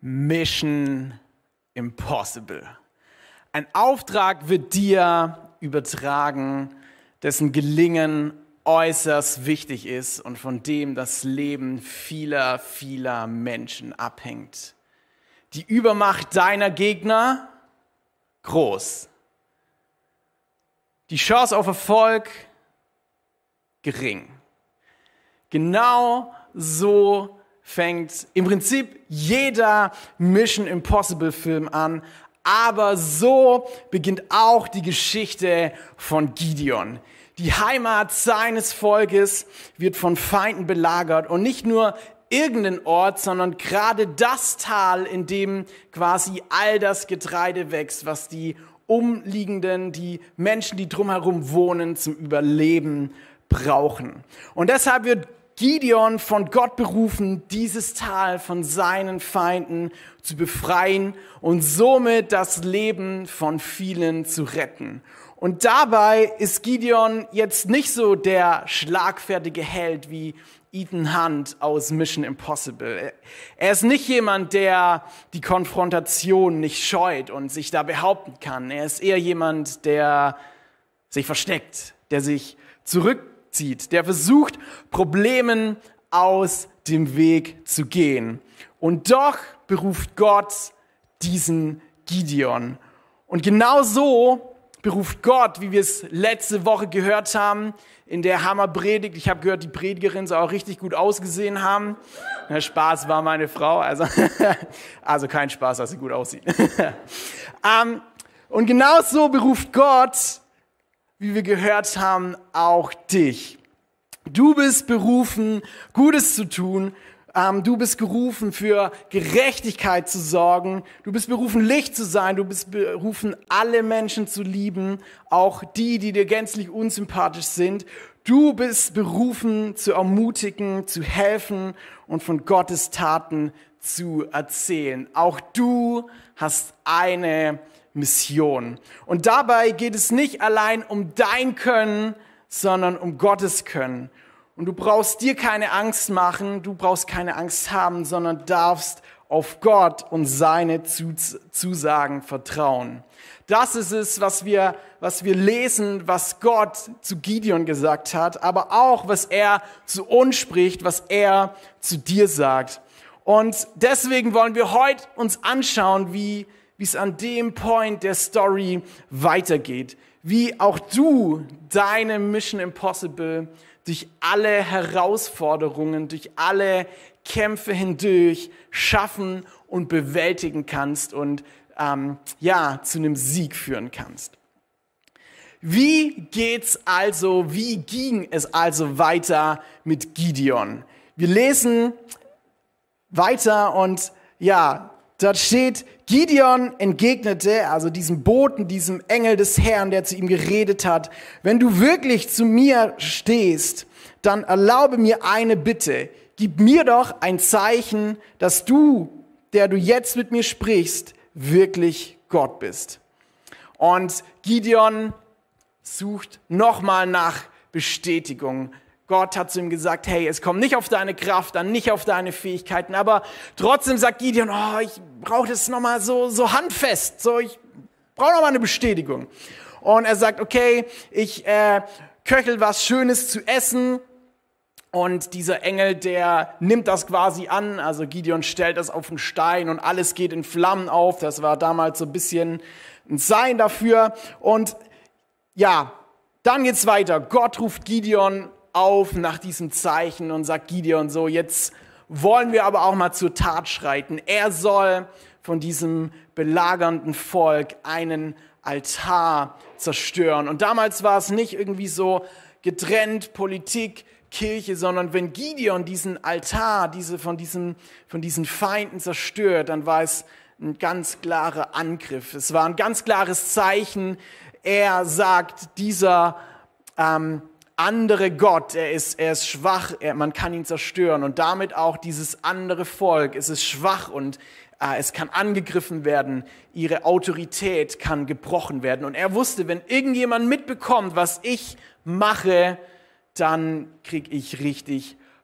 Mission Impossible. Ein Auftrag wird dir übertragen, dessen Gelingen äußerst wichtig ist und von dem das Leben vieler, vieler Menschen abhängt. Die Übermacht deiner Gegner, groß. Die Chance auf Erfolg, gering. Genau so fängt im Prinzip jeder Mission Impossible Film an, aber so beginnt auch die Geschichte von Gideon. Die Heimat seines Volkes wird von Feinden belagert und nicht nur irgendein Ort, sondern gerade das Tal, in dem quasi all das Getreide wächst, was die Umliegenden, die Menschen, die drumherum wohnen, zum Überleben brauchen. Und deshalb wird Gideon von Gott berufen, dieses Tal von seinen Feinden zu befreien und somit das Leben von vielen zu retten. Und dabei ist Gideon jetzt nicht so der schlagfertige Held wie Ethan Hunt aus Mission Impossible. Er ist nicht jemand, der die Konfrontation nicht scheut und sich da behaupten kann. Er ist eher jemand, der sich versteckt, der sich zurückzieht, der versucht, Problemen aus dem Weg zu gehen. Und doch beruft Gott diesen Gideon. Und genau so beruft Gott, wie wir es letzte Woche gehört haben, in der Hammerpredigt. Ich habe gehört, die Predigerin soll auch richtig gut ausgesehen haben. Der Spaß war meine Frau, also kein Spaß, dass sie gut aussieht. Und genau so beruft Gott, wie wir gehört haben, auch dich. Du bist berufen, Gutes zu tun. Du bist berufen, für Gerechtigkeit zu sorgen. Du bist berufen, Licht zu sein. Du bist berufen, alle Menschen zu lieben, auch die, die dir gänzlich unsympathisch sind. Du bist berufen, zu ermutigen, zu helfen und von Gottes Taten zu erzählen. Auch du hast eine Mission. Und dabei geht es nicht allein um dein Können, sondern um Gottes Können. Und du brauchst dir keine Angst machen, du brauchst keine Angst haben, sondern darfst auf Gott und seine Zusagen vertrauen. Das ist es, was wir lesen, was Gott zu Gideon gesagt hat, aber auch, was er zu uns spricht, was er zu dir sagt. Und deswegen wollen wir heute uns anschauen, wie es an dem Point der Story weitergeht. Wie auch du deine Mission Impossible durch alle Herausforderungen, durch alle Kämpfe hindurch schaffen und bewältigen kannst und zu einem Sieg führen kannst. Wie ging es also weiter mit Gideon? Wir lesen weiter und dort steht, Gideon entgegnete, also diesem Boten, diesem Engel des Herrn, der zu ihm geredet hat, wenn du wirklich zu mir stehst, dann erlaube mir eine Bitte. Gib mir doch ein Zeichen, dass du, der du jetzt mit mir sprichst, wirklich Gott bist. Und Gideon sucht nochmal nach Bestätigung. Gott hat zu ihm gesagt, hey, es kommt nicht auf deine Kraft an, nicht auf deine Fähigkeiten, aber trotzdem sagt Gideon, ich brauche das nochmal so handfest, ich brauche nochmal eine Bestätigung. Und er sagt, okay, ich köchel was Schönes zu essen. Und dieser Engel, der nimmt das quasi an, also Gideon stellt das auf einen Stein und alles geht in Flammen auf. Das war damals so ein bisschen ein Zeichen dafür. Und dann geht's weiter. Gott ruft Gideon auf nach diesem Zeichen und sagt Gideon so, jetzt wollen wir aber auch mal zur Tat schreiten. Er soll von diesem belagernden Volk einen Altar zerstören. Und damals war es nicht irgendwie so getrennt, Politik, Kirche, sondern wenn Gideon diesen Altar von diesen Feinden zerstört, dann war es ein ganz klarer Angriff. Es war ein ganz klares Zeichen. Er sagt, dieser andere Gott, er ist schwach, man kann ihn zerstören und damit auch dieses andere Volk, es ist schwach und es kann angegriffen werden, ihre Autorität kann gebrochen werden. Und er wusste, wenn irgendjemand mitbekommt, was ich mache, dann kriege ich richtig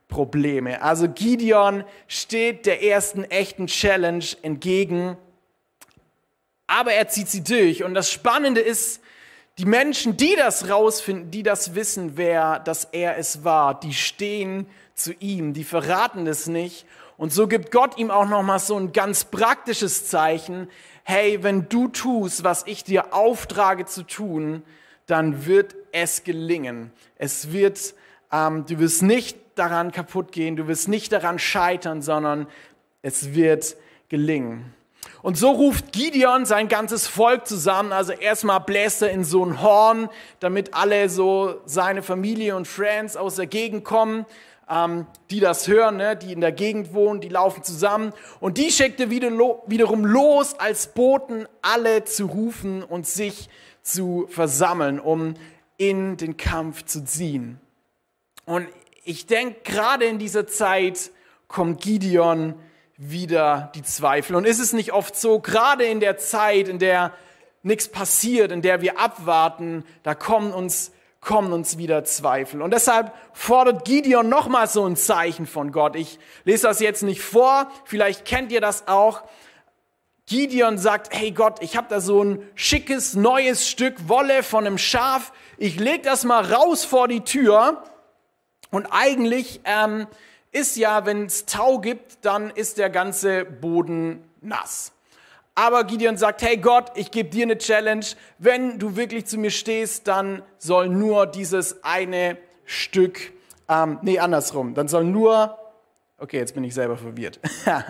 Probleme. Also Gideon steht der ersten echten Challenge entgegen, aber er zieht sie durch. Und das Spannende ist, die Menschen, die das rausfinden, die das wissen, dass er es war, die stehen zu ihm, die verraten es nicht. Und so gibt Gott ihm auch nochmal so ein ganz praktisches Zeichen. Hey, wenn du tust, was ich dir auftrage zu tun, dann wird es gelingen. Du wirst nicht daran kaputt gehen, du wirst nicht daran scheitern, sondern es wird gelingen. Und so ruft Gideon sein ganzes Volk zusammen. Also erstmal bläst er in so ein Horn, damit alle so seine Familie und Friends aus der Gegend kommen, die das hören, ne, die in der Gegend wohnen, die laufen zusammen. Und die schickt er wiederum los, als Boten alle zu rufen und sich zu versammeln, um in den Kampf zu ziehen. Und ich denke, gerade in dieser Zeit kommt Gideon wieder die Zweifel. Und ist es nicht oft so, gerade in der Zeit, in der nichts passiert, in der wir abwarten, da kommen uns wieder Zweifel. Und deshalb fordert Gideon nochmal so ein Zeichen von Gott. Ich lese das jetzt nicht vor, vielleicht kennt ihr das auch. Gideon sagt, hey Gott, ich habe da so ein schickes, neues Stück Wolle von einem Schaf. Ich lege das mal raus vor die Tür. Und eigentlich ist ja, wenn es Tau gibt, dann ist der ganze Boden nass. Aber Gideon sagt, hey Gott, ich gebe dir eine Challenge. Wenn du wirklich zu mir stehst, dann soll nur dieses eine Stück, andersrum. Dann soll nur, okay, jetzt bin ich selber verwirrt.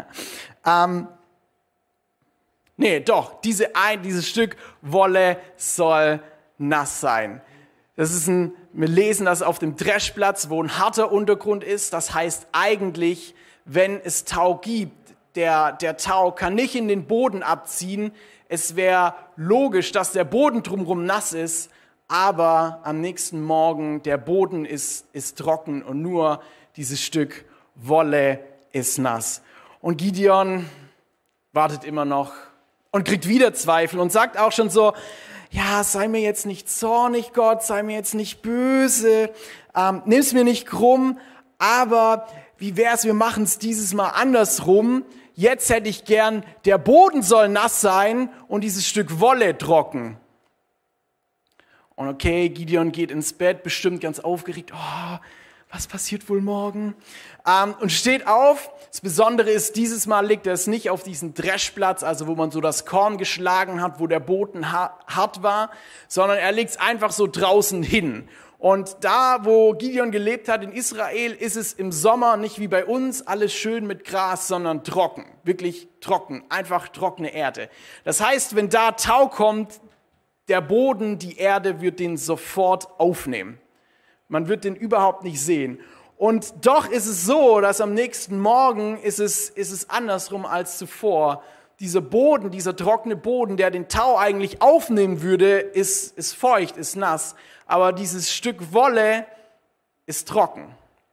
Dieses Stück Wolle soll nass sein. Wir lesen das auf dem Dreschplatz, wo ein harter Untergrund ist. Das heißt eigentlich, wenn es Tau gibt, der Tau kann nicht in den Boden abziehen. Es wäre logisch, dass der Boden drumherum nass ist, aber am nächsten Morgen der Boden ist trocken und nur dieses Stück Wolle ist nass. Und Gideon wartet immer noch und kriegt wieder Zweifel und sagt auch schon so, ja, sei mir jetzt nicht zornig, Gott, sei mir jetzt nicht böse, nimm's mir nicht krumm, aber wie wär's, wir machen's dieses Mal andersrum. Jetzt hätte ich gern, der Boden soll nass sein und dieses Stück Wolle trocken. Und okay, Gideon geht ins Bett, bestimmt ganz aufgeregt, was passiert wohl morgen? Und steht auf. Das Besondere ist, dieses Mal legt er es nicht auf diesen Dreschplatz, also wo man so das Korn geschlagen hat, wo der Boden hart war, sondern er legt es einfach so draußen hin. Und da, wo Gideon gelebt hat in Israel, ist es im Sommer nicht wie bei uns alles schön mit Gras, sondern trocken, wirklich trocken, einfach trockene Erde. Das heißt, wenn da Tau kommt, der Boden, die Erde wird den sofort aufnehmen. Man wird den überhaupt nicht sehen. Und doch ist es so, dass am nächsten Morgen ist es andersrum als zuvor. Dieser Boden, dieser trockene Boden, der den Tau eigentlich aufnehmen würde, ist feucht, ist nass. Aber dieses Stück Wolle ist trocken.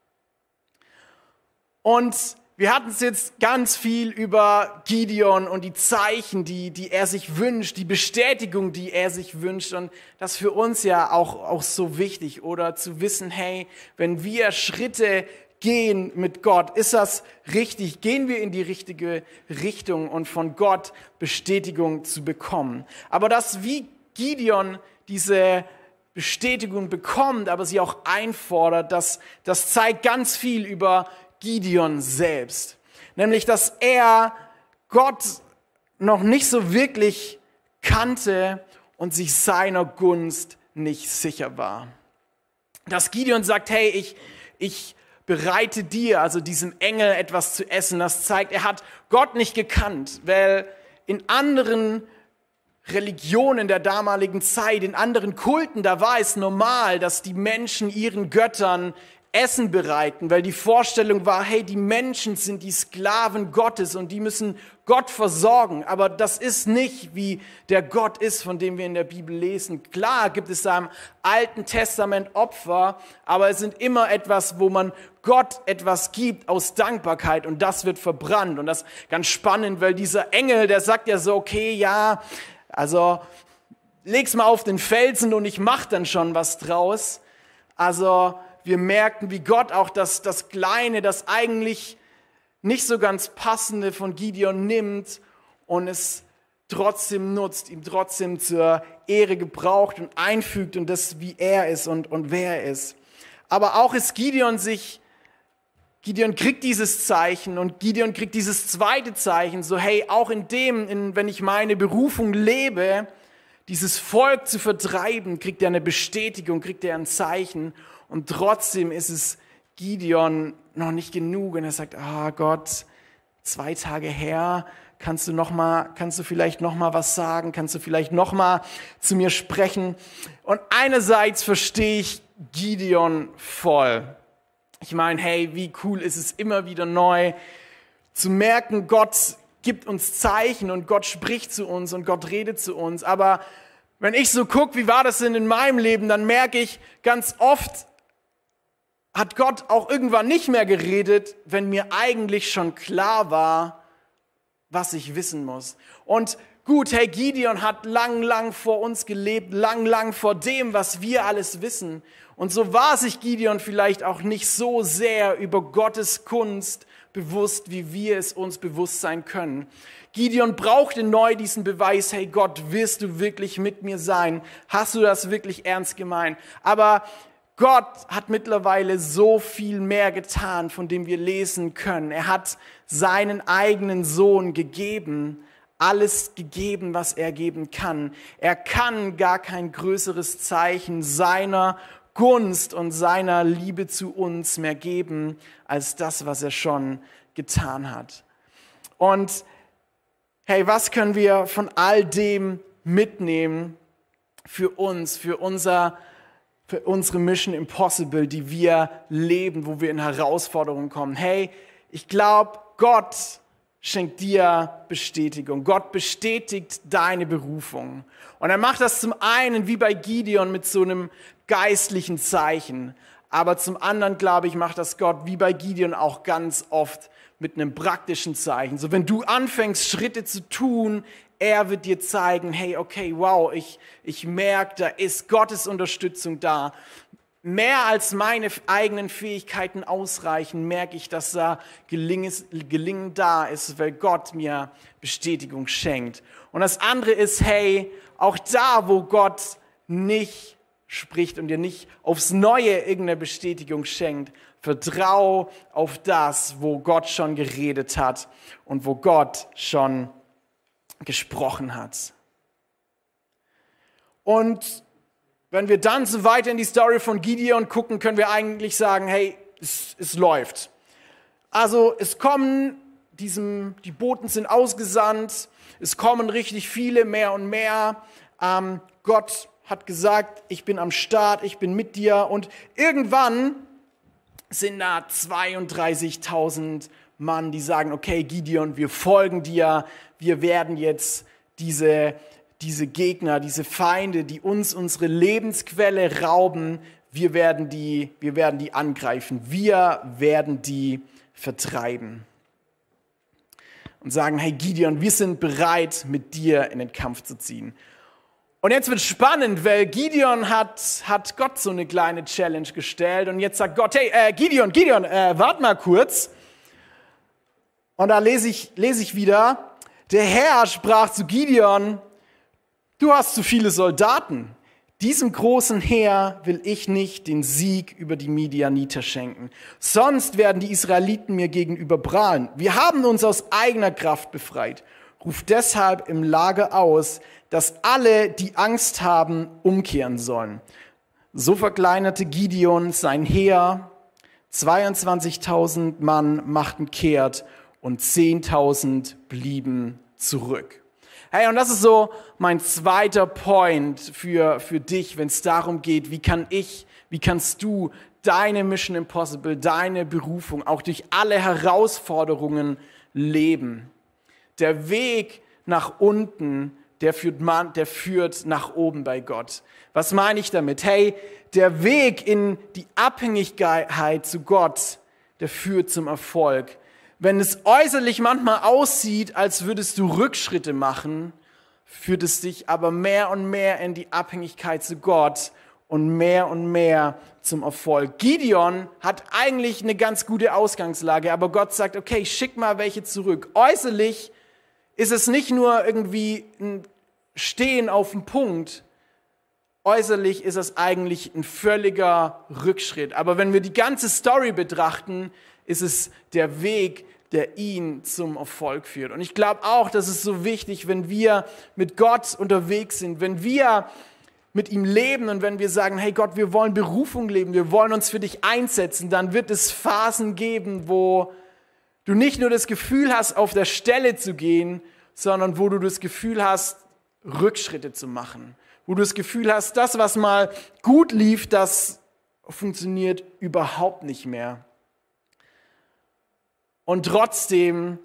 Und wir hatten es jetzt ganz viel über Gideon und die Zeichen, die er sich wünscht, die Bestätigung, die er sich wünscht. Und das ist für uns ja auch so wichtig, oder zu wissen, hey, wenn wir Schritte gehen mit Gott, ist das richtig? Gehen wir in die richtige Richtung und von Gott Bestätigung zu bekommen? Aber dass wie Gideon diese Bestätigung bekommt, aber sie auch einfordert, das zeigt ganz viel über Gideon selbst. Nämlich, dass er Gott noch nicht so wirklich kannte und sich seiner Gunst nicht sicher war. Dass Gideon sagt, hey, ich bereite dir, also diesem Engel, etwas zu essen, das zeigt, er hat Gott nicht gekannt, weil in anderen Religionen der damaligen Zeit, in anderen Kulten, da war es normal, dass die Menschen ihren Göttern Essen bereiten, weil die Vorstellung war, hey, die Menschen sind die Sklaven Gottes und die müssen Gott versorgen. Aber das ist nicht, wie der Gott ist, von dem wir in der Bibel lesen. Klar gibt es da im Alten Testament Opfer, aber es sind immer etwas, wo man Gott etwas gibt aus Dankbarkeit und das wird verbrannt. Und das ist ganz spannend, weil dieser Engel, der sagt ja so, okay, ja, also leg's mal auf den Felsen und ich mach dann schon was draus. Also wir merken, wie Gott auch das Kleine, das eigentlich nicht so ganz Passende von Gideon nimmt und es trotzdem nutzt, ihm trotzdem zur Ehre gebraucht und einfügt und das, wie er ist und wer er ist. Aber auch ist Gideon kriegt dieses Zeichen und Gideon kriegt dieses zweite Zeichen, so hey, auch wenn ich meine Berufung lebe, dieses Volk zu vertreiben, kriegt er eine Bestätigung, kriegt er ein Zeichen und trotzdem ist es Gideon noch nicht genug und er sagt, Gott, 2 Tage her, kannst du vielleicht noch mal was sagen, kannst du vielleicht noch mal zu mir sprechen? Und einerseits verstehe ich Gideon voll. Ich meine, hey, wie cool ist es immer wieder neu zu merken, Gott gibt uns Zeichen und Gott spricht zu uns und Gott redet zu uns. Aber wenn ich so gucke, wie war das denn in meinem Leben, dann merke ich, ganz oft hat Gott auch irgendwann nicht mehr geredet, wenn mir eigentlich schon klar war, was ich wissen muss. Und gut, hey, Gideon hat lang vor uns gelebt, lang vor dem, was wir alles wissen. Und so war sich Gideon vielleicht auch nicht so sehr über Gottes Kunst bewusst, wie wir es uns bewusst sein können. Gideon brauchte neu diesen Beweis, hey Gott, wirst du wirklich mit mir sein? Hast du das wirklich ernst gemeint? Aber Gott hat mittlerweile so viel mehr getan, von dem wir lesen können. Er hat seinen eigenen Sohn gegeben, alles gegeben, was er geben kann. Er kann gar kein größeres Zeichen seiner Gunst und seiner Liebe zu uns mehr geben, als das, was er schon getan hat. Und hey, was können wir von all dem mitnehmen für uns, für unsere Mission Impossible, die wir leben, wo wir in Herausforderungen kommen? Hey, ich glaube, Gott schenkt dir Bestätigung. Gott bestätigt deine Berufung. Und er macht das zum einen wie bei Gideon mit so einem geistlichen Zeichen. Aber zum anderen, glaube ich, macht das Gott wie bei Gideon auch ganz oft mit einem praktischen Zeichen. So, wenn du anfängst, Schritte zu tun, er wird dir zeigen, hey, okay, wow, ich merke, da ist Gottes Unterstützung da. Mehr als meine eigenen Fähigkeiten ausreichen, merke ich, dass da Gelingen da ist, weil Gott mir Bestätigung schenkt. Und das andere ist, hey, auch da, wo Gott nicht spricht und dir nicht aufs Neue irgendeine Bestätigung schenkt, vertrau auf das, wo Gott schon geredet hat und wo Gott schon gesprochen hat. Und wenn wir dann so weiter in die Story von Gideon gucken, können wir eigentlich sagen, hey, es läuft. Also es kommen, die Boten sind ausgesandt, es kommen richtig viele, mehr und mehr. Gott hat gesagt, ich bin am Start, ich bin mit dir. Und irgendwann sind da 32.000 Mann, die sagen, okay, Gideon, wir folgen dir, wir werden jetzt diese Gegner, diese Feinde, die uns unsere Lebensquelle rauben, wir werden die angreifen, wir werden die vertreiben. Und sagen, hey Gideon, wir sind bereit, mit dir in den Kampf zu ziehen. Und jetzt wird es spannend, weil Gideon hat Gott so eine kleine Challenge gestellt und jetzt sagt Gott, hey Gideon, warte mal kurz. Und da lese ich wieder, der Herr sprach zu Gideon, du hast zu viele Soldaten. Diesem großen Heer will ich nicht den Sieg über die Midianiter schenken. Sonst werden die Israeliten mir gegenüber prahlen. Wir haben uns aus eigener Kraft befreit. Ruf deshalb im Lager aus, dass alle, die Angst haben, umkehren sollen. So verkleinerte Gideon sein Heer. 22.000 Mann machten kehrt und 10.000 blieben zurück. Hey, und das ist so mein zweiter Point für dich, wenn es darum geht, wie kannst du deine Mission Impossible, deine Berufung auch durch alle Herausforderungen leben. Der Weg nach unten, der führt nach oben bei Gott. Was meine ich damit? Hey, der Weg in die Abhängigkeit zu Gott, der führt zum Erfolg. Wenn es äußerlich manchmal aussieht, als würdest du Rückschritte machen, führt es dich aber mehr und mehr in die Abhängigkeit zu Gott und mehr zum Erfolg. Gideon hat eigentlich eine ganz gute Ausgangslage, aber Gott sagt, okay, schick mal welche zurück. Äußerlich ist es nicht nur irgendwie ein Stehen auf dem Punkt, äußerlich ist es eigentlich ein völliger Rückschritt. Aber wenn wir die ganze Story betrachten, ist es der Weg, der ihn zum Erfolg führt. Und ich glaube auch, das ist so wichtig, wenn wir mit Gott unterwegs sind, wenn wir mit ihm leben und wenn wir sagen, hey Gott, wir wollen Berufung leben, wir wollen uns für dich einsetzen, dann wird es Phasen geben, wo du nicht nur das Gefühl hast, auf der Stelle zu gehen, sondern wo du das Gefühl hast, Rückschritte zu machen. Wo du das Gefühl hast, das, was mal gut lief, das funktioniert überhaupt nicht mehr. Und trotzdem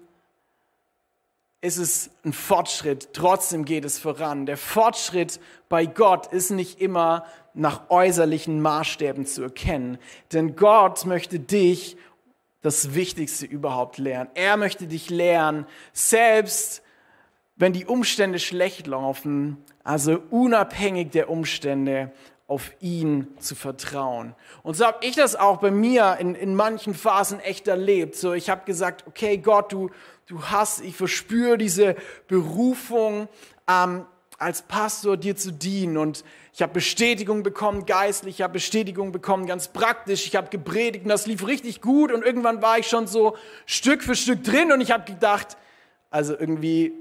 ist es ein Fortschritt, trotzdem geht es voran. Der Fortschritt bei Gott ist nicht immer nach äußerlichen Maßstäben zu erkennen, denn Gott möchte dich das Wichtigste überhaupt lernen. Er möchte dich lernen, selbst wenn die Umstände schlecht laufen, also unabhängig der Umstände, auf ihn zu vertrauen. Und so habe ich das auch bei mir in manchen Phasen echt erlebt. So, ich habe gesagt, okay Gott, ich verspüre diese Berufung, als Pastor dir zu dienen. Und ich habe Bestätigung bekommen geistlich, ich habe Bestätigung bekommen ganz praktisch. Ich habe gepredigt und das lief richtig gut. Und irgendwann war ich schon so Stück für Stück drin und ich habe gedacht, also irgendwie,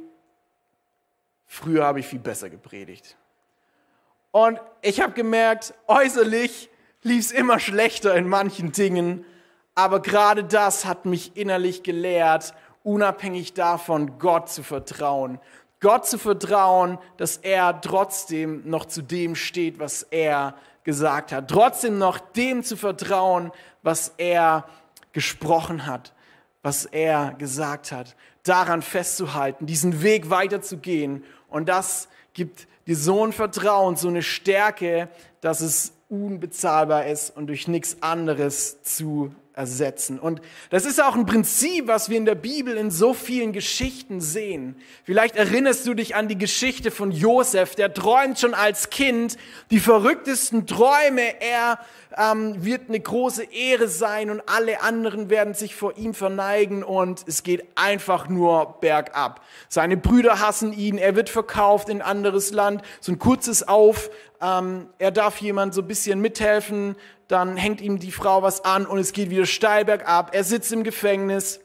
früher habe ich viel besser gepredigt. Und ich habe gemerkt, äußerlich lief es immer schlechter in manchen Dingen, aber gerade das hat mich innerlich gelehrt, unabhängig davon Gott zu vertrauen. Gott zu vertrauen, dass er trotzdem noch zu dem steht, was er gesagt hat. Trotzdem noch dem zu vertrauen, was er gesprochen hat, was er gesagt hat. Daran festzuhalten, diesen Weg weiterzugehen. Und das gibt dir so ein Vertrauen, so eine Stärke, dass es unbezahlbar ist und durch nichts anderes zu ersetzen. Und das ist auch ein Prinzip, was wir in der Bibel in so vielen Geschichten sehen. Vielleicht erinnerst du dich an die Geschichte von Josef, der träumt schon als Kind die verrücktesten Träume. Er wird eine große Ehre sein und alle anderen werden sich vor ihm verneigen und es geht einfach nur bergab. Seine Brüder hassen ihn, er wird verkauft in ein anderes Land, so ein kurzes Auf, er darf jemand so ein bisschen mithelfen, dann hängt ihm die Frau was an und es geht wieder steil bergab, er sitzt im Gefängnis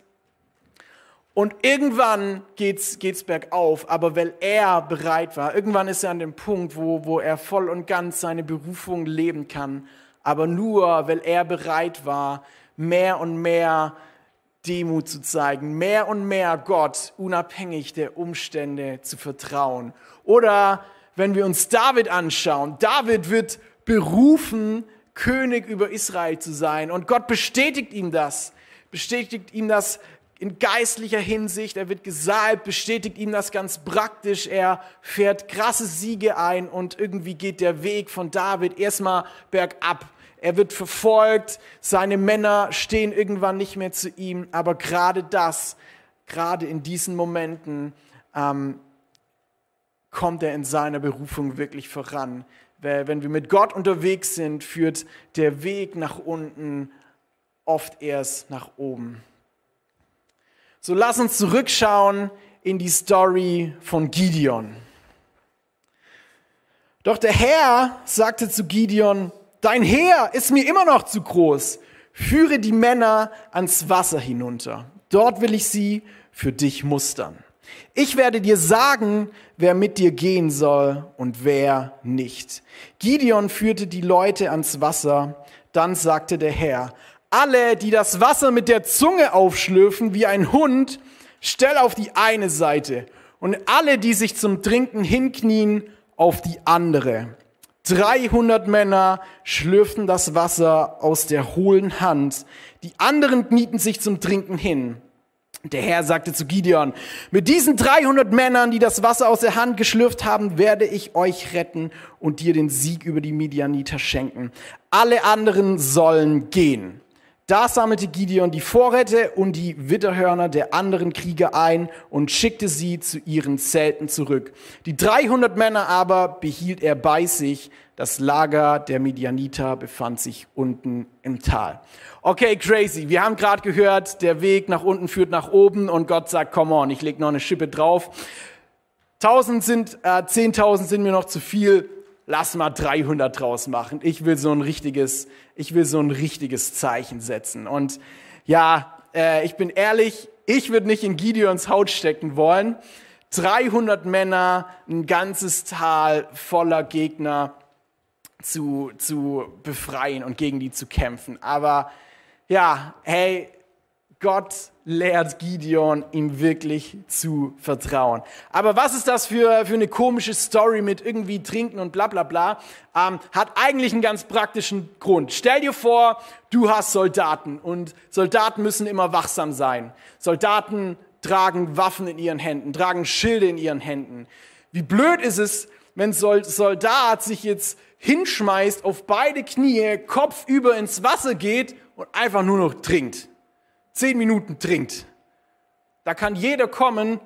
und irgendwann geht's bergauf, aber weil er bereit war, irgendwann ist er an dem Punkt, wo er voll und ganz seine Berufung leben kann, aber nur, weil er bereit war, mehr und mehr Demut zu zeigen, mehr und mehr Gott, unabhängig der Umstände, zu vertrauen. Oder wenn wir uns David anschauen, David wird berufen, König über Israel zu sein. Und Gott bestätigt ihm das in geistlicher Hinsicht. Er wird gesalbt, bestätigt ihm das ganz praktisch. Er fährt krasse Siege ein und irgendwie geht der Weg von David erstmal bergab. Er wird verfolgt, seine Männer stehen irgendwann nicht mehr zu ihm. Aber gerade in diesen Momenten kommt er in seiner Berufung wirklich voran. Wenn wir mit Gott unterwegs sind, führt der Weg nach unten oft erst nach oben. So, lass uns zurückschauen in die Story von Gideon. Doch der Herr sagte zu Gideon, dein Heer ist mir immer noch zu groß. Führe die Männer ans Wasser hinunter. Dort will ich sie für dich mustern. Ich werde dir sagen, wer mit dir gehen soll und wer nicht. Gideon führte die Leute ans Wasser. Dann sagte der Herr, alle, die das Wasser mit der Zunge aufschlürfen wie ein Hund, stell auf die eine Seite. Und alle, die sich zum Trinken hinknien, auf die andere. 300 Männer schlürften das Wasser aus der hohlen Hand. Die anderen knieten sich zum Trinken hin. Der Herr sagte zu Gideon, mit diesen 300 Männern, die das Wasser aus der Hand geschlürft haben, werde ich euch retten und dir den Sieg über die Midianiter schenken. Alle anderen sollen gehen. Da sammelte Gideon die Vorräte und die Witterhörner der anderen Krieger ein und schickte sie zu ihren Zelten zurück. Die 300 Männer aber behielt er bei sich. Das Lager der Midianiter befand sich unten im Tal. Okay, crazy. Wir haben gerade gehört, der Weg nach unten führt nach oben und Gott sagt, come on, ich leg noch eine Schippe drauf. 10.000 sind mir noch zu viel. Lass mal 300 draus machen. Ich will so ein richtiges Zeichen setzen. Und ja, ich bin ehrlich, ich würde nicht in Gideons Haut stecken wollen. 300 Männer, ein ganzes Tal voller Gegner zu befreien und gegen die zu kämpfen. Aber ja, hey, Gott lehrt Gideon, ihm wirklich zu vertrauen. Aber was ist das für eine komische Story mit irgendwie Trinken und bla bla bla? Hat eigentlich einen ganz praktischen Grund. Stell dir vor, du hast Soldaten und Soldaten müssen immer wachsam sein. Soldaten tragen Waffen in ihren Händen, tragen Schilde in ihren Händen. Wie blöd ist es, wenn ein Soldat sich jetzt hinschmeißt, auf beide Knie, kopfüber ins Wasser geht und einfach nur noch trinkt. 10 Minuten trinkt. Da kann jeder kommen,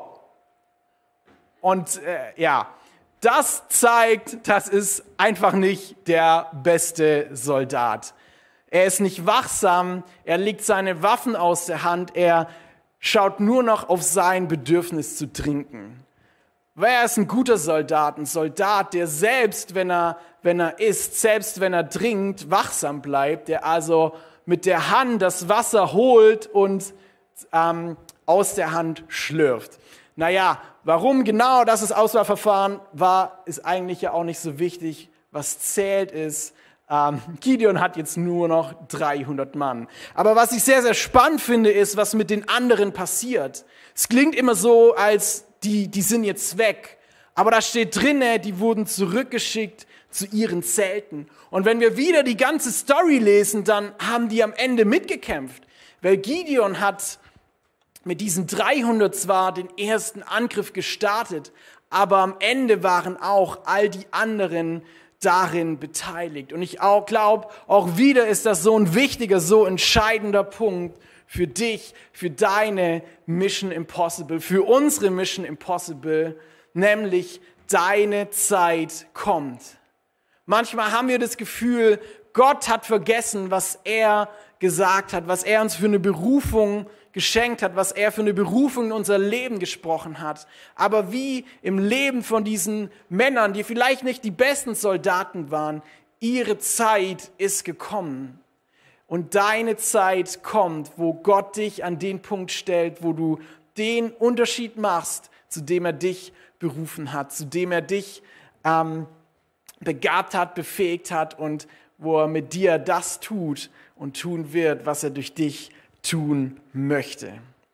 und das zeigt, das ist einfach nicht der beste Soldat. Er ist nicht wachsam, er legt seine Waffen aus der Hand, er schaut nur noch auf sein Bedürfnis zu trinken. Wer ist ein guter Soldat? Ein Soldat, der selbst, wenn er isst, selbst wenn er trinkt, wachsam bleibt, der also mit der Hand das Wasser holt und aus der Hand schlürft. Naja, warum genau das Auswahlverfahren war, ist eigentlich ja auch nicht so wichtig. Was zählt ist, Gideon hat jetzt nur noch 300 Mann. Aber was ich sehr, sehr spannend finde, ist, was mit den anderen passiert. Es klingt immer so, als die sind jetzt weg. Aber da steht drinne, die wurden zurückgeschickt zu ihren Zelten. Und wenn wir wieder die ganze Story lesen, dann haben die am Ende mitgekämpft. Weil Gideon hat mit diesen 300 zwar den ersten Angriff gestartet, aber am Ende waren auch all die anderen darin beteiligt. Und ich auch glaube, auch wieder ist das so ein wichtiger, so entscheidender Punkt für dich, für deine Mission Impossible, für unsere Mission Impossible, nämlich deine Zeit kommt. Manchmal haben wir das Gefühl, Gott hat vergessen, was er gesagt hat, was er uns für eine Berufung geschenkt hat, was er für eine Berufung in unser Leben gesprochen hat. Aber wie im Leben von diesen Männern, die vielleicht nicht die besten Soldaten waren, ihre Zeit ist gekommen. Und deine Zeit kommt, wo Gott dich an den Punkt stellt, wo du den Unterschied machst, zu dem er dich berufen hat, zu dem er dich begabt hat, befähigt hat und wo er mit dir das tut und tun wird, was er durch dich tun möchte.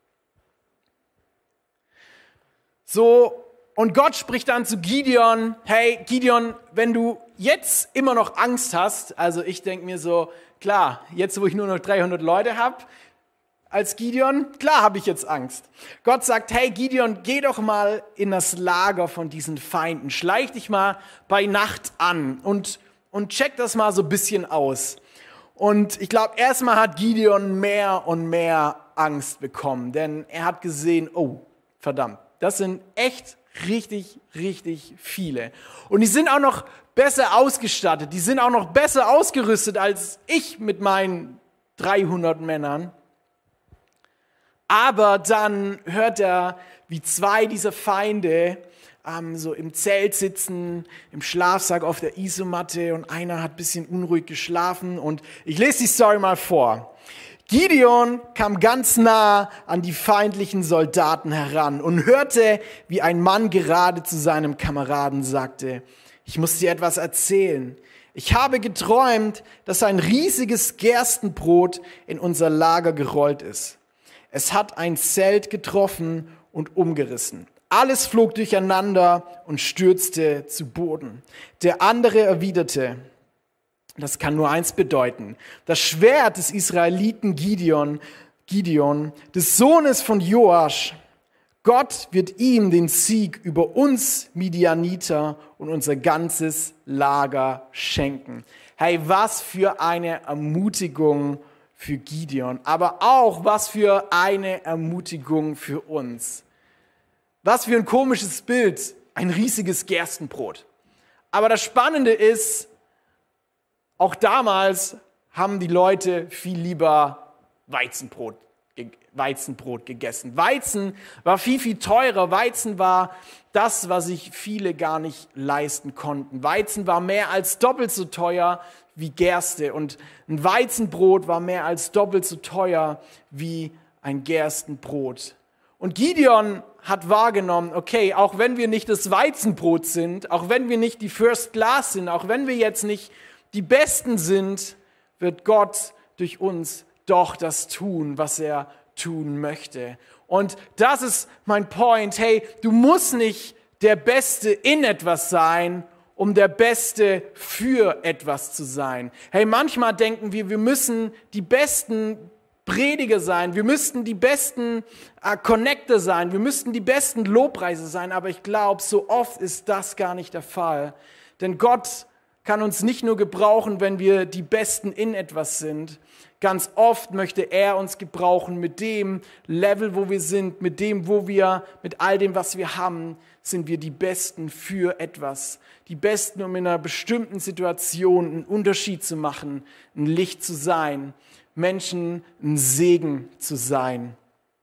So, und Gott spricht dann zu Gideon, hey Gideon, wenn du jetzt immer noch Angst hast, also ich denke mir so, klar, jetzt wo ich nur noch 300 Leute habe, als Gideon, klar habe ich jetzt Angst. Gott sagt, hey Gideon, geh doch mal in das Lager von diesen Feinden. Schleich dich mal bei Nacht an und check das mal so ein bisschen aus. Und ich glaube, erstmal hat Gideon mehr und mehr Angst bekommen, denn er hat gesehen, oh, verdammt, das sind echt richtig, richtig viele. Und die sind auch noch besser ausgestattet, die sind auch noch besser ausgerüstet als ich mit meinen 300 Männern. Aber dann hört er, wie 2 dieser Feinde so im Zelt sitzen, im Schlafsack auf der Isomatte und einer hat ein bisschen unruhig geschlafen. Und ich lese die Story mal vor. Gideon kam ganz nah an die feindlichen Soldaten heran und hörte, wie ein Mann gerade zu seinem Kameraden sagte, ich muss dir etwas erzählen. Ich habe geträumt, dass ein riesiges Gerstenbrot in unser Lager gerollt ist. Es hat ein Zelt getroffen und umgerissen. Alles flog durcheinander und stürzte zu Boden. Der andere erwiderte, das kann nur eins bedeuten. Das Schwert des Israeliten Gideon, des Sohnes von Joasch, Gott wird ihm den Sieg über uns Midianiter und unser ganzes Lager schenken. Hey, was für eine Ermutigung für Gideon, aber auch was für eine Ermutigung für uns. Was für ein komisches Bild, ein riesiges Gerstenbrot. Aber das Spannende ist, auch damals haben die Leute viel lieber Weizenbrot gegessen. Weizen war viel, viel teurer. Weizen war das, was sich viele gar nicht leisten konnten. Weizen war mehr als doppelt so teuer wie Gerste. Und ein Weizenbrot war mehr als doppelt so teuer wie ein Gerstenbrot. Und Gideon hat wahrgenommen, okay, auch wenn wir nicht das Weizenbrot sind, auch wenn wir nicht die First Class sind, auch wenn wir jetzt nicht die Besten sind, wird Gott durch uns doch das tun, was er tun möchte. Und das ist mein Point. Hey, du musst nicht der Beste in etwas sein, um der Beste für etwas zu sein. Hey, manchmal denken wir müssen die besten Prediger sein, wir müssten die besten Connector sein, wir müssten die besten Lobpreise sein, aber ich glaube, so oft ist das gar nicht der Fall. Denn Gott kann uns nicht nur gebrauchen, wenn wir die Besten in etwas sind. Ganz oft möchte er uns gebrauchen mit dem Level, wo wir sind, mit all dem, was wir haben, sind wir die Besten für etwas. Die Besten, um in einer bestimmten Situation einen Unterschied zu machen, ein Licht zu sein, Menschen ein Segen zu sein.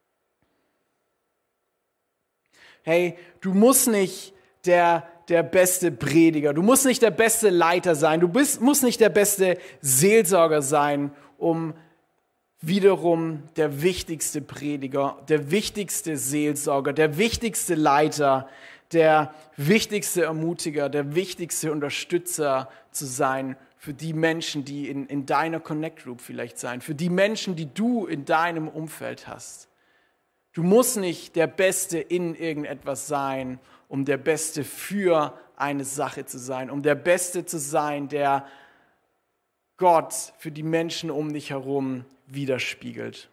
Hey, du musst nicht der beste Prediger, du musst nicht der beste Leiter sein, musst nicht der beste Seelsorger sein, um wiederum der wichtigste Prediger, der wichtigste Seelsorger, der wichtigste Leiter, der wichtigste Ermutiger, der wichtigste Unterstützer zu sein für die Menschen, die in deiner Connect Group vielleicht sein, für die Menschen, die du in deinem Umfeld hast. Du musst nicht der Beste in irgendetwas sein, um der Beste für eine Sache zu sein, um der Beste zu sein, der Gott für die Menschen um dich herum widerspiegelt.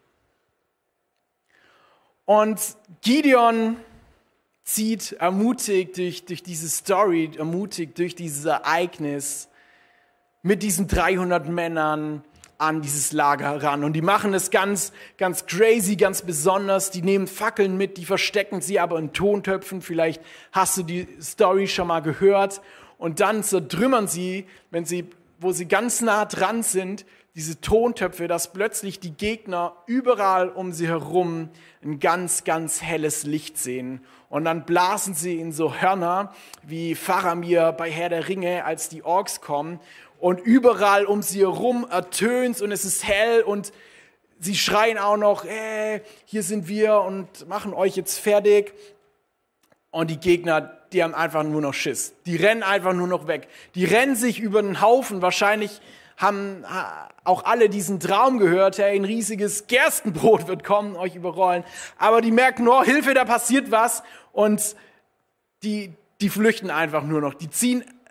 Und Gideon zieht ermutigt durch diese Story, ermutigt durch dieses Ereignis mit diesen 300 Männern an dieses Lager heran. Und die machen es ganz, ganz crazy, ganz besonders. Die nehmen Fackeln mit, die verstecken sie aber in Tontöpfen. Vielleicht hast du die Story schon mal gehört. Und dann zertrümmern sie, wo sie ganz nah dran sind, diese Tontöpfe, dass plötzlich die Gegner überall um sie herum ein ganz, ganz helles Licht sehen. Und dann blasen sie in so Hörner wie Faramir bei Herr der Ringe, als die Orks kommen. Und überall um sie herum ertönt's und es ist hell und sie schreien auch noch, hier sind wir und machen euch jetzt fertig. Und die Gegner, die haben einfach nur noch Schiss. Die rennen einfach nur noch weg. Die rennen sich über den Haufen. Wahrscheinlich haben auch alle diesen Traum gehört, hey, ein riesiges Gerstenbrot wird kommen, euch überrollen. Aber die merken, oh, Hilfe, da passiert was. Und die flüchten einfach nur noch. Die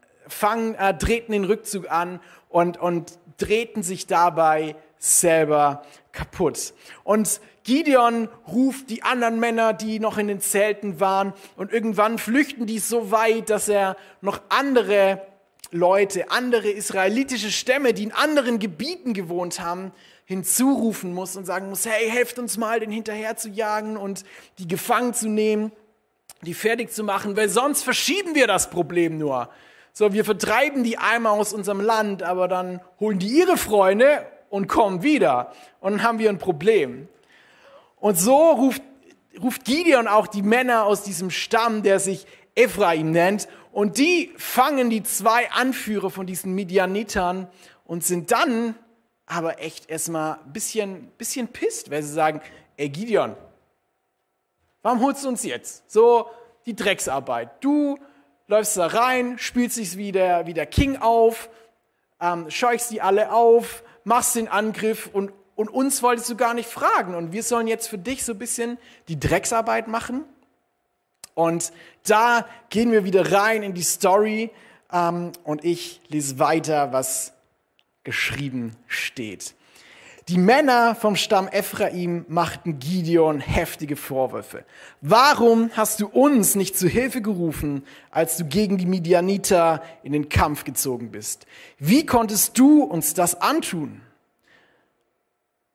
treten den Rückzug an und treten sich dabei selber kaputt. Und Gideon ruft die anderen Männer, die noch in den Zelten waren, und irgendwann flüchten die so weit, dass er noch andere Leute, andere israelitische Stämme, die in anderen Gebieten gewohnt haben, hinzurufen muss und sagen muss, hey, helft uns mal, den hinterher zu jagen und die gefangen zu nehmen, die fertig zu machen, weil sonst verschieben wir das Problem nur. So, wir vertreiben die einmal aus unserem Land, aber dann holen die ihre Freunde und kommen wieder. Und dann haben wir ein Problem. Und so ruft Gideon auch die Männer aus diesem Stamm, der sich Ephraim nennt. Und die fangen die 2 Anführer von diesen Midianitern und sind dann aber echt erstmal ein bisschen pisst, weil sie sagen, ey Gideon, warum holst du uns jetzt? So die Drecksarbeit. Du läufst da rein, spielst dich wie der King auf, scheuchst die alle auf, machst den Angriff und uns wolltest du gar nicht fragen. Und wir sollen jetzt für dich so ein bisschen die Drecksarbeit machen. Und da gehen wir wieder rein in die Story und ich lese weiter, was geschrieben steht. Die Männer vom Stamm Ephraim machten Gideon heftige Vorwürfe. Warum hast du uns nicht zu Hilfe gerufen, als du gegen die Midianiter in den Kampf gezogen bist? Wie konntest du uns das antun?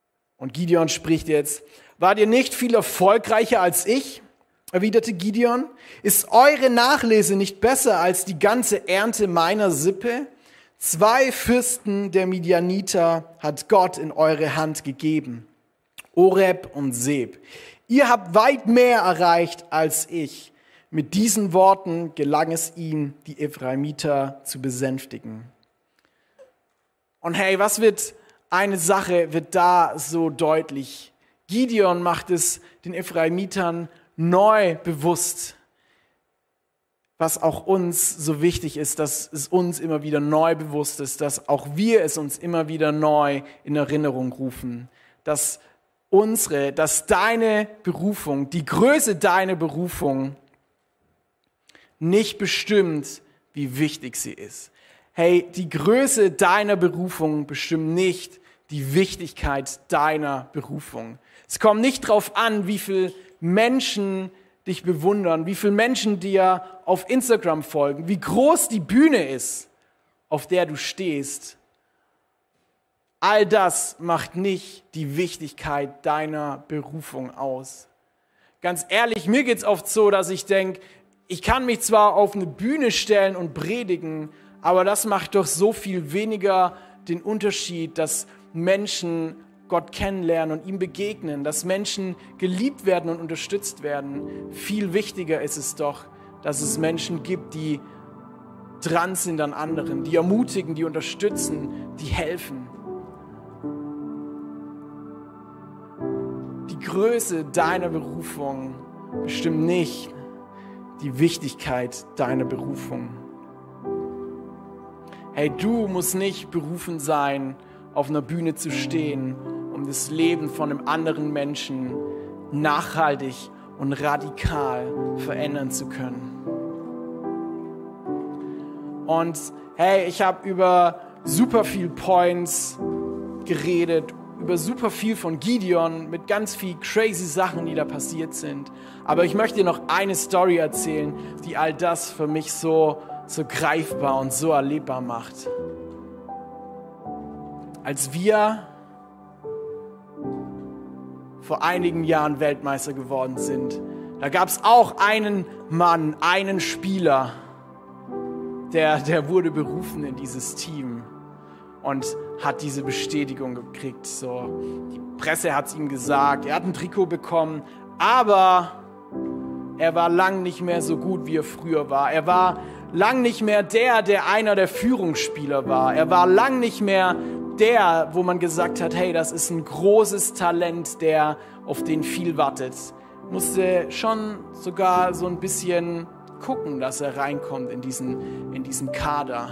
Und Gideon spricht jetzt: Wart ihr nicht viel erfolgreicher als ich? Erwiderte Gideon. Ist eure Nachlese nicht besser als die ganze Ernte meiner Sippe? 2 Fürsten der Midianiter hat Gott in eure Hand gegeben, Oreb und Seb. Ihr habt weit mehr erreicht als ich. Mit diesen Worten gelang es ihm, die Ephraimiter zu besänftigen. Und hey, eine Sache wird da so deutlich. Gideon macht es den Ephraimitern neu bewusst, was auch uns so wichtig ist, dass es uns immer wieder neu bewusst ist, dass auch wir es uns immer wieder neu in Erinnerung rufen, dass deine Berufung, die Größe deiner Berufung nicht bestimmt, wie wichtig sie ist. Hey, die Größe deiner Berufung bestimmt nicht die Wichtigkeit deiner Berufung. Es kommt nicht darauf an, wie viele Menschen dich bewundern, wie viele Menschen dir auf Instagram folgen, wie groß die Bühne ist, auf der du stehst. All das macht nicht die Wichtigkeit deiner Berufung aus. Ganz ehrlich, mir geht es oft so, dass ich denke, ich kann mich zwar auf eine Bühne stellen und predigen, aber das macht doch so viel weniger den Unterschied, dass Menschen Gott kennenlernen und ihm begegnen, dass Menschen geliebt werden und unterstützt werden. Viel wichtiger ist es doch, dass es Menschen gibt, die dran sind an anderen, die ermutigen, die unterstützen, die helfen. Die Größe deiner Berufung bestimmt nicht die Wichtigkeit deiner Berufung. Hey, du musst nicht berufen sein, auf einer Bühne zu stehen, um das Leben von einem anderen Menschen nachhaltig und radikal verändern zu können. Und hey, ich habe über super viel Points geredet, über super viel von Gideon, mit ganz viel crazy Sachen, die da passiert sind. Aber ich möchte dir noch eine Story erzählen, die all das für mich so greifbar und so erlebbar macht. Als wir vor einigen Jahren Weltmeister geworden sind, da gab es auch einen Mann, einen Spieler, der wurde berufen in dieses Team und hat diese Bestätigung gekriegt. So, die Presse hat es ihm gesagt, er hat ein Trikot bekommen, aber er war lang nicht mehr so gut, wie er früher war. Er war lang nicht mehr der einer der Führungsspieler war. Er war lang nicht mehr der, wo man gesagt hat, hey, das ist ein großes Talent, auf den viel wartet. Musste schon sogar so ein bisschen gucken, dass er reinkommt in diesen Kader.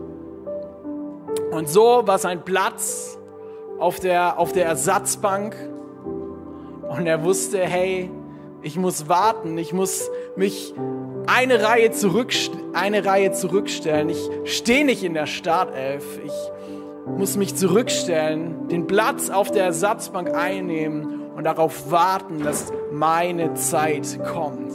Und so war sein Platz auf der Ersatzbank. Und er wusste, hey, ich muss warten, ich muss mich eine Reihe zurückstellen. Ich stehe nicht in der Startelf. Ich muss mich zurückstellen, den Platz auf der Ersatzbank einnehmen und darauf warten, dass meine Zeit kommt.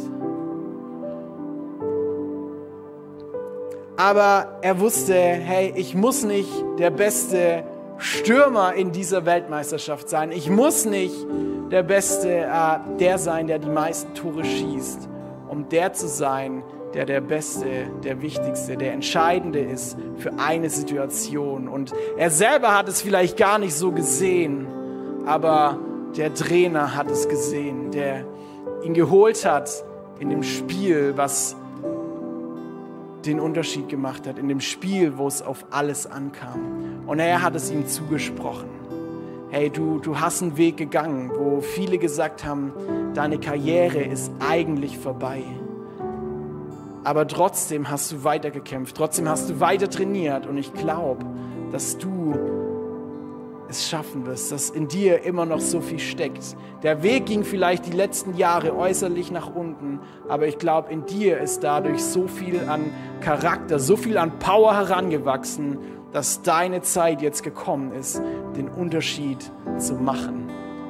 Aber er wusste, hey, ich muss nicht der beste Stürmer in dieser Weltmeisterschaft sein. Ich muss nicht der Beste, der sein, der die meisten Tore schießt, um der zu sein, der Beste, der Wichtigste, der Entscheidende ist für eine Situation. Und er selber hat es vielleicht gar nicht so gesehen, aber der Trainer hat es gesehen, der ihn geholt hat in dem Spiel, was den Unterschied gemacht hat, in dem Spiel, wo es auf alles ankam. Und er hat es ihm zugesprochen. Hey, du hast einen Weg gegangen, wo viele gesagt haben, deine Karriere ist eigentlich vorbei. Aber trotzdem hast du weitergekämpft, trotzdem hast du weiter trainiert. Und ich glaube, dass du es schaffen wirst, dass in dir immer noch so viel steckt. Der Weg ging vielleicht die letzten Jahre äußerlich nach unten, aber ich glaube, in dir ist dadurch so viel an Charakter, so viel an Power herangewachsen, dass deine Zeit jetzt gekommen ist, den Unterschied zu machen.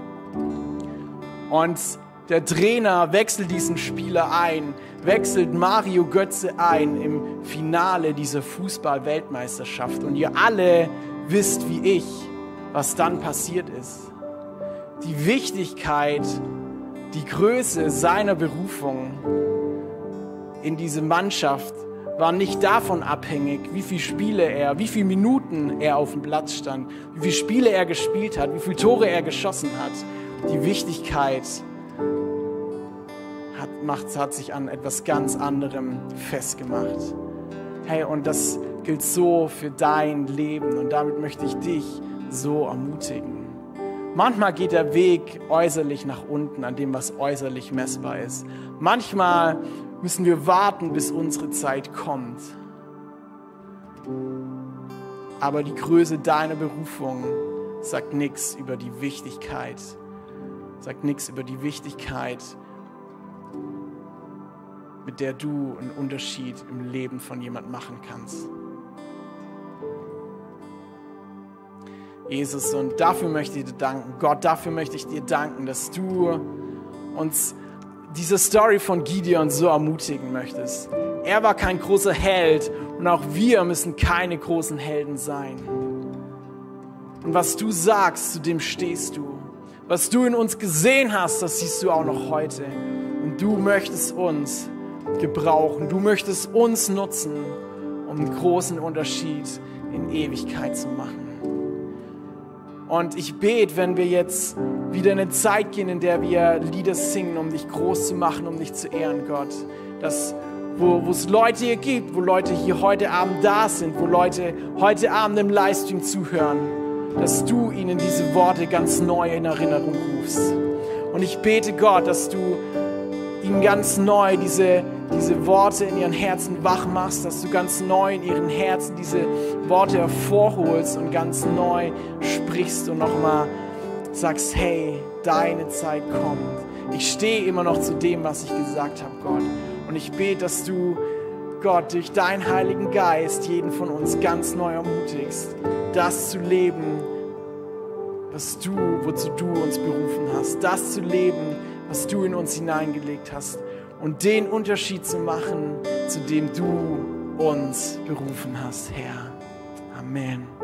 Und der Trainer wechselt diesen Spieler ein, wechselt Mario Götze ein im Finale dieser Fußball-Weltmeisterschaft. Und ihr alle wisst wie ich, was dann passiert ist. die Wichtigkeit, die Größe seiner Berufung in diese Mannschaft war nicht davon abhängig, wie viele Spiele er, wie viele Minuten er auf dem Platz stand, wie viele Spiele er gespielt hat, wie viele Tore er geschossen hat. Die Wichtigkeit hat sich an etwas ganz anderem festgemacht. Hey, und das gilt so für dein Leben und damit möchte ich dich so ermutigen. Manchmal geht der Weg äußerlich nach unten an dem, was äußerlich messbar ist. Manchmal müssen wir warten, bis unsere Zeit kommt. Aber die Größe deiner Berufung sagt nichts über die Wichtigkeit, mit der du einen Unterschied im Leben von jemandem machen kannst. Jesus, und dafür möchte ich dir danken. Gott, dafür möchte ich dir danken, dass du uns diese Story von Gideon so ermutigen möchtest. Er war kein großer Held und auch wir müssen keine großen Helden sein. Und was du sagst, zu dem stehst du. Was du in uns gesehen hast, das siehst du auch noch heute. Und du möchtest uns gebrauchen. Du möchtest uns nutzen, um einen großen Unterschied in Ewigkeit zu machen. Und ich bete, wenn wir jetzt wieder in eine Zeit gehen, in der wir Lieder singen, um dich groß zu machen, um dich zu ehren, Gott, dass wo es Leute hier gibt, wo Leute hier heute Abend da sind, wo Leute heute Abend im Livestream zuhören, dass du ihnen diese Worte ganz neu in Erinnerung rufst. Und ich bete, Gott, dass du ihnen ganz neu diese Worte in ihren Herzen wach machst, dass du ganz neu in ihren Herzen diese Worte hervorholst und ganz neu sprichst und nochmal sagst, hey, deine Zeit kommt. Ich stehe immer noch zu dem, was ich gesagt habe, Gott. Und ich bete, dass du, Gott, durch deinen Heiligen Geist jeden von uns ganz neu ermutigst, das zu leben, wozu du uns berufen hast, das zu leben, was du in uns hineingelegt hast und den Unterschied zu machen, zu dem du uns berufen hast, Herr. Amen.